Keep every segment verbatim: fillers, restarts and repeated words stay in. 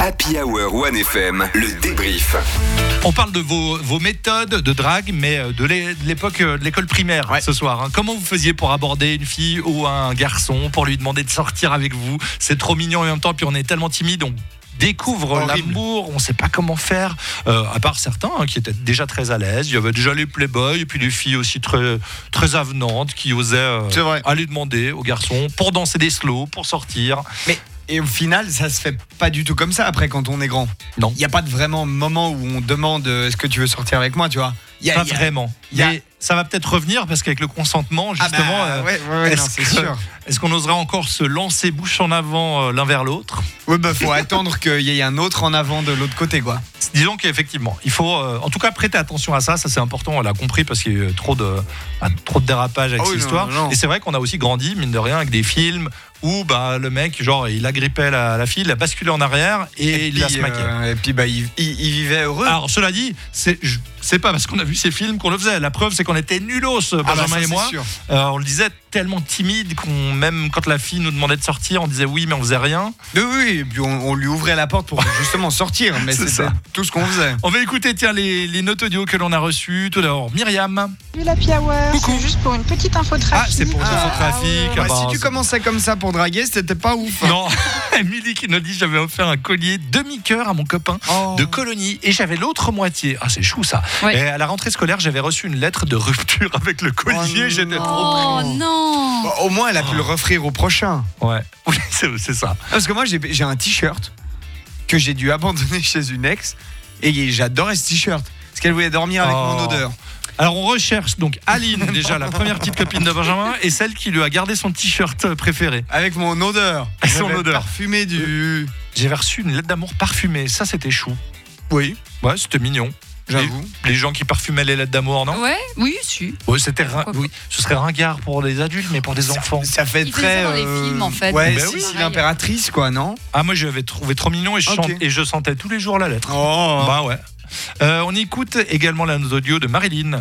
Happy Hour One F M, le débrief. On parle de vos, vos méthodes de drague, mais de l'époque de l'école primaire, ouais. Ce soir. Hein. Comment vous faisiez pour aborder une fille ou un garçon, pour lui demander de sortir avec vous? C'est trop mignon en même temps, puis on est tellement timide, on découvre l'amour, on ne sait pas comment faire, euh, à part certains hein, qui étaient déjà très à l'aise. Il y avait déjà les playboys et puis des filles aussi très, très avenantes qui osaient euh, aller demander aux garçons pour danser des slows, pour sortir. Mais et au final, ça se fait pas du tout comme ça après quand on est grand. Non. Il n'y a pas de vraiment moment où on demande est-ce que tu veux sortir avec moi, tu vois. Y a, pas y a, vraiment. Y a... Mais ça va peut-être revenir parce qu'avec le consentement, justement, ah bah, ouais, ouais, ouais, est-ce, non, c'est que, sûr. est-ce qu'on oserait encore se lancer bouche en avant euh, l'un vers l'autre? Oui, bah faut attendre qu'il y ait un autre en avant de l'autre côté, quoi. Disons qu'effectivement, il faut, euh, en tout cas, prêter attention à ça. Ça, c'est important. On l'a compris parce qu'il y a eu trop de, bah, trop de dérapage avec oh, cette oui, histoire. Non, non. Et c'est vrai qu'on a aussi grandi, mine de rien, avec des films où bah le mec, genre, il agrippait la, la fille, il a basculé en arrière et, et il puis, la smaquait. Euh, et puis, bah, il, il, il vivait heureux. Alors, cela dit, c'est, c'est pas parce qu'on a vu ces films qu'on le faisait. La preuve, c'est qu'on était nulos, Benjamin ah bah ça, et moi. Euh, on le disait tellement timide qu'on, même quand la fille nous demandait de sortir, on disait oui, mais on faisait rien. Oui, oui, et puis on, on lui ouvrait la porte pour justement sortir, mais c'est c'était ça. Tout ce qu'on faisait. On va écouter, tiens, les, les notes audio que l'on a reçues. Tout d'abord, Myriam. Salut la Happy Hour. Coucou. C'est juste pour une petite info trafic. Ah, c'est pour une info trafic. Ah, ouais. ah, bah, si tu commençais comme ça pour draguer, c'était pas ouf. Hein. Non, Émilie qui nous dit j'avais offert un collier demi-cœur à mon copain oh. de colonie et j'avais l'autre moitié. Ah, c'est chou ça. Oui. Et à la rentrée scolaire, j'avais reçu une lettre de rupture avec le collier. Oh, J'étais non. trop pris. Oh non. Bon, au moins, elle a pu oh. le refaire au prochain. Ouais, oui, c'est, c'est ça. Parce que moi, j'ai, j'ai un t-shirt que j'ai dû abandonner chez une ex et j'adorais ce t-shirt parce qu'elle voulait dormir avec oh. mon odeur. Alors on recherche donc Aline, déjà la première petite copine de Benjamin, et celle qui lui a gardé son t-shirt préféré. Avec mon odeur. Avec son odeur. Parfumé du... J'avais reçu une lettre d'amour parfumée, ça c'était chou. Oui. Ouais, c'était mignon. J'avoue. Les, les gens qui parfumaient les lettres d'amour, non? Ouais, oui, si. Ouais, c'était rin... oui, ce serait ringard pour les adultes, mais pour des enfants. Ça, ça fait Il très. Ça dans les films, en fait. Ouais, ben si, oui. si l'impératrice, quoi, non? Ah, moi, j'avais trouvé trop mignon et je, okay. chante, et je sentais tous les jours la lettre. Oh. Bah ouais. Euh, on écoute également la note audio de Marilyn.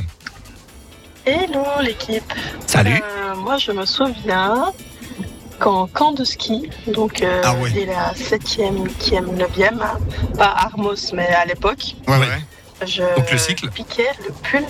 Hello l'équipe. Salut. Euh, moi je me souviens qu'en camp de ski, donc euh, ah ouais. dès la septième, huitième, neuvième, pas Armos mais à l'époque, ouais, ouais. je donc le cycle. piquais le pull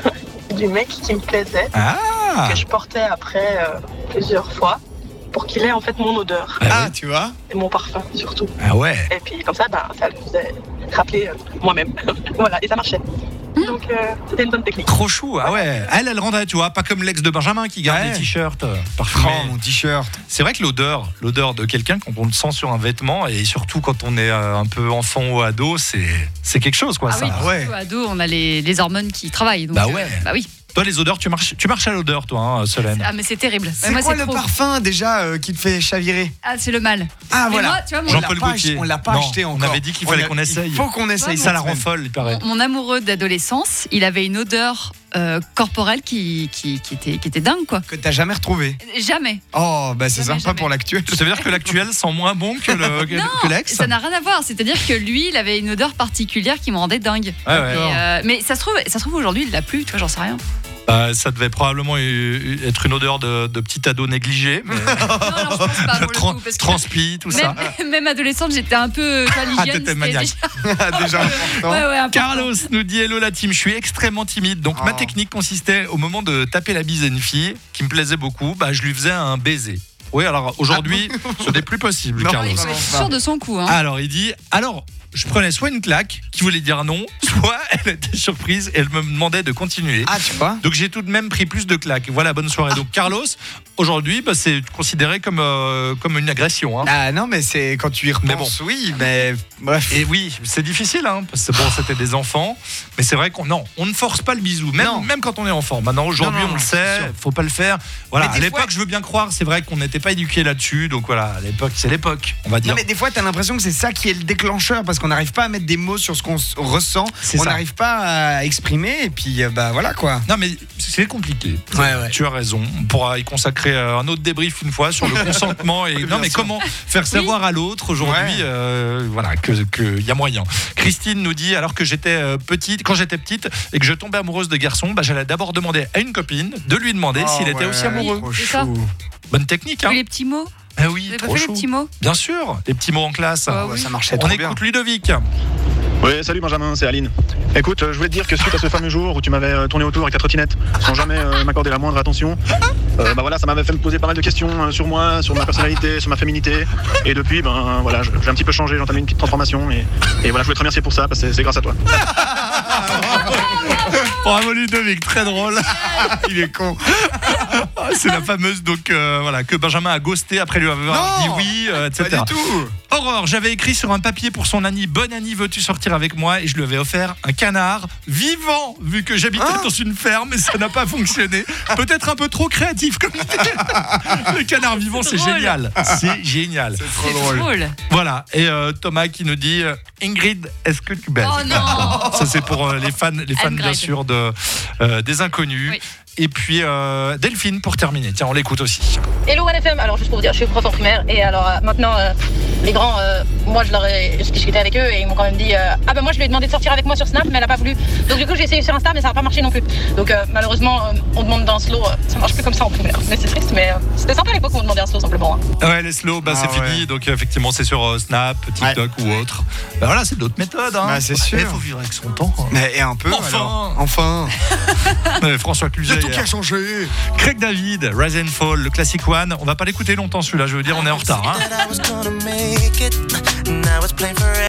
du mec qui me plaisait, ah. que je portais après euh, plusieurs fois pour qu'il ait en fait mon odeur. Ah, ah tu vois. Et mon parfum surtout. Ah ouais. Et puis comme ça, ben, ça me faisait rappeler euh, moi-même. Voilà, et ça marchait. Donc euh, c'était une bonne technique. Trop chou, ah ouais. Elle, elle rendrait, tu vois, pas comme l'ex de Benjamin qui garde ouais. les t-shirts euh, parfumés. Oh, mon t-shirt. C'est vrai que l'odeur, l'odeur de quelqu'un quand on le sent sur un vêtement et surtout quand on est euh, un peu enfant ou ado, c'est c'est quelque chose quoi. Ah ça. oui, ouais. Ado, on a les, les hormones qui travaillent. Donc, bah ouais. Euh, bah oui. Toi, les odeurs, tu marches, tu marches à l'odeur, toi, hein, Solène. Ah, mais c'est terrible. C'est moi, quoi c'est le trop... parfum déjà euh, qui te fait chavirer? Ah, c'est le mal. Ah, mais voilà. Moi, tu vois, mon... Jean-Paul Gaultier. On l'a pas non, acheté encore. On avait dit qu'il fallait a... qu'on essaye. Il faut qu'on essaye. Ouais, ça la rend folle, il paraît. Mon, mon amoureux d'adolescence, il avait une odeur euh, corporelle qui, qui, qui, était, qui était dingue, quoi. Que t'as jamais retrouvé? Jamais. Oh, bah c'est jamais, sympa jamais. pour l'actuel. Ça veut dire que l'actuel sent moins bon que, le, que, non, que l'ex? Ça n'a rien à voir. C'est-à-dire que lui, il avait une odeur particulière qui me rendait dingue. Ah ouais. Et, euh, mais ça se trouve, ça se trouve aujourd'hui, il l'a plus, tu vois, j'en sais rien. Euh, ça devait probablement être une odeur de, de petit ado négligé. Mais... non, non, je pense pas pour Tran- le coup, parce que transpi, tout même, ça. Même adolescente, j'étais un peu ah, t'étais maniaque. Déjà, déjà important. Ouais, ouais, important. Carlos nous dit hello la team, je suis extrêmement timide. Donc oh. ma technique consistait au moment de taper la bise à une fille qui me plaisait beaucoup, bah, je lui faisais un baiser. Oui, alors aujourd'hui, ah, ce n'est plus possible, non, Carlos. Il faut être sûr de son coup. Hein. Alors il dit alors. Je prenais soit une claque qui voulait dire non, soit elle était surprise et elle me demandait de continuer. Ah, tu vois. Donc j'ai tout de même pris plus de claques. Voilà, bonne soirée. Donc Carlos, aujourd'hui, bah, c'est considéré comme, euh, comme une agression. Hein. Ah non, mais c'est quand tu y repenses, mais bon. Oui, mais bref. Et oui, c'est difficile, hein, parce que bon, c'était des enfants. Mais c'est vrai qu'on non, on ne force pas le bisou, même, même quand on est enfant. Maintenant, aujourd'hui, non, non, on le sait, faut pas le faire. Voilà, à l'époque, fois... je veux bien croire, c'est vrai qu'on n'était pas éduqués là-dessus. Donc voilà, à l'époque, c'est l'époque, on va dire. Non, mais des fois, t'as l'impression que c'est ça qui est le déclencheur, parce qu'on n'arrive pas à mettre des mots sur ce qu'on ressent, c'est on n'arrive pas à exprimer, et puis bah voilà quoi. Non mais c'est compliqué. Ouais, ouais. Tu as raison. On pourra y consacrer un autre débrief une fois sur le consentement et non mais sûr. Comment faire savoir oui. à l'autre aujourd'hui, ouais. euh, voilà que que y a moyen. Christine nous dit alors que j'étais petite, quand j'étais petite et que je tombais amoureuse de garçons, bah j'allais d'abord demander à une copine de lui demander oh, s'il ouais, était aussi amoureux. Oui, c'est ça. Bonne technique, hein. Les petits mots. Ah oui, Vous avez pas trop fait chou. les petits mots? Bien sûr, les petits mots en classe. Ah Ouais, oui. ça marchait On trop écoute bien. Ludovic. Oui, salut Benjamin, c'est Aline. Écoute, euh, je voulais te dire que suite à ce fameux jour où tu m'avais euh, tourné autour avec ta trottinette sans jamais euh, m'accorder la moindre attention, euh, bah voilà, ça m'avait fait me poser pas mal de questions euh, sur moi, sur ma personnalité, sur ma féminité. Et depuis, ben voilà, j'ai un petit peu changé, j'ai entamé une petite transformation et, et voilà, je voulais te remercier pour ça parce que c'est grâce à toi. Bravo Ludovic, très drôle. Il est con. C'est la fameuse donc euh, voilà que Benjamin a ghosté après lui avoir Non, dit oui, euh, et cetera. Pas du tout. Aurore, j'avais écrit sur un papier pour son Annie, bonne Annie, veux-tu sortir avec moi? Et je lui avais offert un canard vivant, vu que j'habitais Hein dans une ferme et ça n'a pas fonctionné. Peut-être un peu trop créatif comme idée. Le canard vivant, c'est drôle. génial. C'est génial. C'est trop C'est drôle. drôle. Voilà. Et euh, Thomas qui nous dit euh, Ingrid, est-ce que tu baises? Oh non. Ça c'est pour euh, les fans, les fans bien Ingrid. sûr de euh, des inconnus. Oui. Et puis euh, Delphine pour terminer. Tiens, on l'écoute aussi. Hello One F M, alors juste pour vous dire, je suis prof en primaire et alors euh, maintenant euh, les grands, euh, moi je leur ai j'ai discuté avec eux et ils m'ont quand même dit euh, ah ben moi je lui ai demandé de sortir avec moi sur Snap mais elle a pas voulu. Donc du coup j'ai essayé sur Insta mais ça n'a pas marché non plus. Donc euh, malheureusement euh, on demande d'un slow, euh, ça marche plus comme ça en primaire. Mais c'est triste mais euh, c'était sympa à l'époque où on demandait un slow simplement. Hein. Ouais, les slow, bah, Ah c'est ouais. fini. Donc effectivement, c'est sur euh, Snap, TikTok ou autre. Bah, voilà, c'est d'autres méthodes. Hein. Bah, c'est sûr. Il faut vivre avec son temps. hein. Mais et un peu Enfin. alors. Enfin. Ouais, François Il y Cluzet. a tout qui hier. a changé. Craig David, Rise and Fall, le classic one. On va pas l'écouter longtemps celui-là. Je veux dire, on est en retard. Hein. That I was gonna make it, and I was playing for